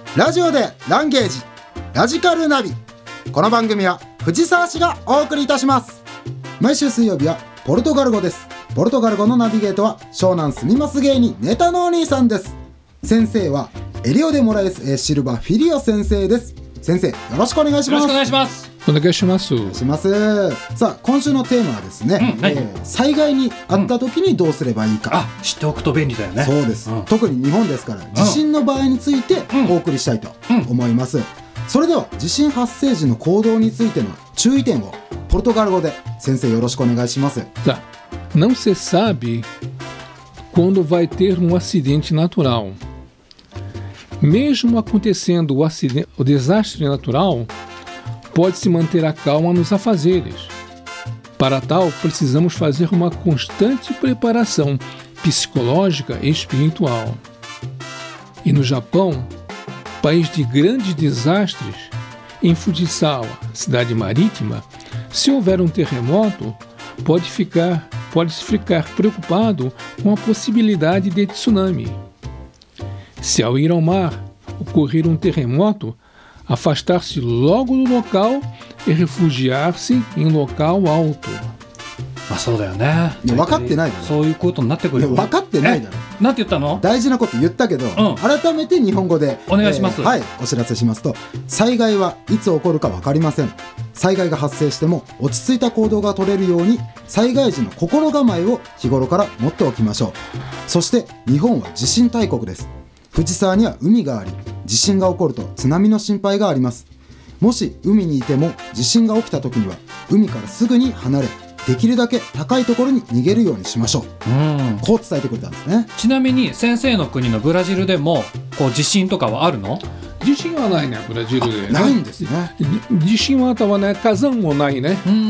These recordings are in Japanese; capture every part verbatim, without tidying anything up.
ラジオでランゲージラジカルナビ。この番組は藤沢市がお送りいたします。毎週水曜日はポルトガル語です。ポルトガル語のナビゲートは湘南住みます芸人ネタのお兄さんです。先生はエリオデモラエス・シルバ・フィリオ先生です。先生よろしくお願いします。 よろしくお願いします。 お願いします。 お願いします。さあ今週のテーマはですね、 うんはいえー、災害にあった時にどうすればいいか、 あ、知っておくと便利だよね。 そうです、 うん、 特に日本ですから地震の場合についてお送りしたいと思います、うんうん、それでは地震発生時の行動についての注意点をポルトガル語で先生よろしくお願いします。 Tá. Não se sabe quando vai ter um acidente natural. Mesmo acontecendo o, acidente, o desastre natural, pode-se manter a calma nos afazeres. Para tal, precisamos fazer uma constante preparação psicológica e espiritual. E no Japão, país de grandes desastres, em Fujisawa, cidade marítima, se houver um terremoto, pode ficar, pode-se ficar preocupado com a possibilidade de tsunami. Se ao ir ao mar ocorrer um terremoto, afastar-se logo do local e refugiar-se em local alto. まあそうだよね。 いや分かってないだろ。 そういうことになってくるよ。 いや分かってないだろ。 なんて言ったの？ 大事なこと言ったけど、うん、改めて日本語でお願いします、 えー、はいお知らせしますと、災害はいつ起こるか分かりません。災害が発生しても落ち着いた行動が取れるように災害時の心構えを日頃から持っておきましょう。そして日本は地震大国です。藤沢には海があり、地震が起こると津波の心配があります。もし海にいても地震が起きた時には海からすぐに離れ、できるだけ高いところに逃げるようにしましょう、うん、こう伝えてくれたんですね。 ちなみに先生の国のブラジルでもこう地震とかはあるの？ 地震はないね、ブラジルで、ね、 ないんですね。 地震はあとはね、火山もないね。うん、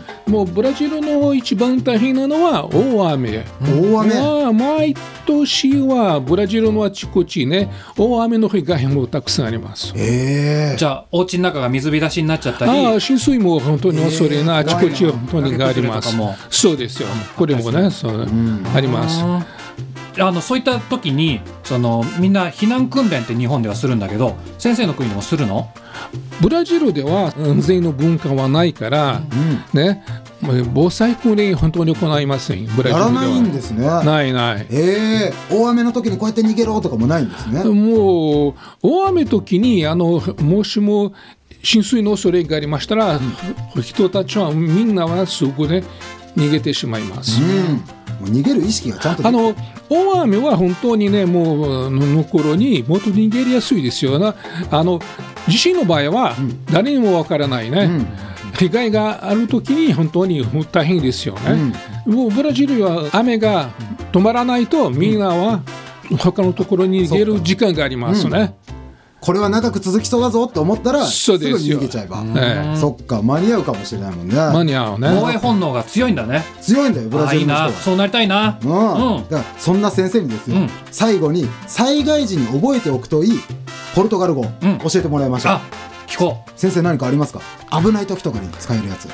もうブラジルの一番大変なのは大雨。 大雨、 まあ、毎年はブラジルのあちこちね、大雨の被害もたくさんあります。 えー、じゃあお家の中が水浸しになっちゃったり、 あ、浸水も本当に恐れな、あちこち本当にがあります。そうですよ、これもね、そう、うん、あります。 あのそういった時にそのみんな避難訓練って日本ではするんだけど、先生の国でもするの？ ブラジルでは安全の文化はないから、うんね、防災訓練本当に行いません。ブラジルではやらないんですね。 ないない、 えー、大雨の時にこうやって逃げろとかもないんですね。 もう大雨の時にあのもしも浸水の恐れがありましたら、うん、人たちはみんなはすぐね逃げてしまいます、うん、 もう逃げる意識がちゃんとあの大雨は本当にね、もうの頃にもっと逃げやすいですよな。あの地震の場合は誰にもわからないね、うん、被害がある時に本当に大変ですよね、うん、もうブラジルは雨が止まらないとみんなは他のところに逃げる時間がありますね、うん、 これは長く続きそうだぞって思ったらすぐに逃げちゃえば、ええ、そっか、間に合うかもしれないもんね。 間に合うね。 防衛本能が強いんだね。 強いんだよブラジルの人は。 あ、いいな、そうなりたいな、 うんうん、だからそんな先生にですよ、うん、最後に災害時に覚えておくといいポルトガル語、うん、教えてもらいましょう。 あ、聞こう。 先生何かありますか？危ない時とかに使えるやつ。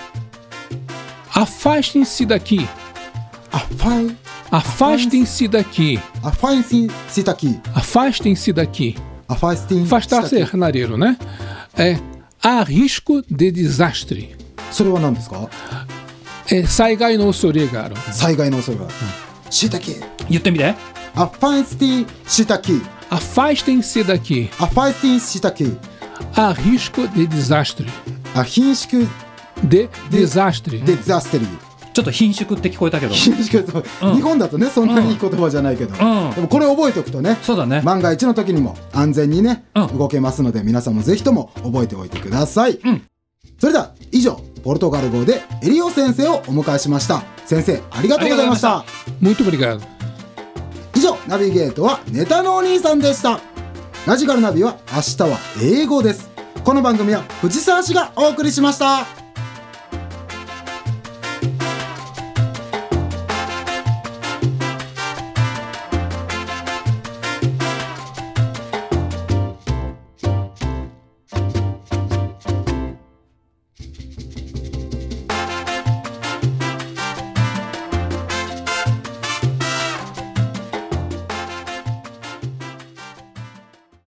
Afastem-se daqui. Afai Afastem-se daqui. Afastem-se daqui. Afastem-se daqui. Afastar-se 離れるね。え、há risco de desastre。 それは何ですか？ え、災害の恐れがある。 災害の恐れがある。しいたけ。 言ってみて。 Afastem-se daqui. Afastem-se daqui. Afastem-se daqui. Há risco de desastre. Há risco de desastre. Desastre。 ちょっと貧縮って聞こえたけど、 うん、日本だとねそんなにいい言葉じゃないけど、うん、でもこれ覚えておくとね、 そうだね、 万が一の時にも安全にね、うん、動けますので皆さんもぜひとも覚えておいてください、うん、それでは以上ポルトガル語でエリオ先生をお迎えしました。先生ありがとうございました。 Muito obrigado。 以上ナビゲートはネタのお兄さんでした。ラジカルナビは明日は英語です。この番組は藤沢市がお送りしました。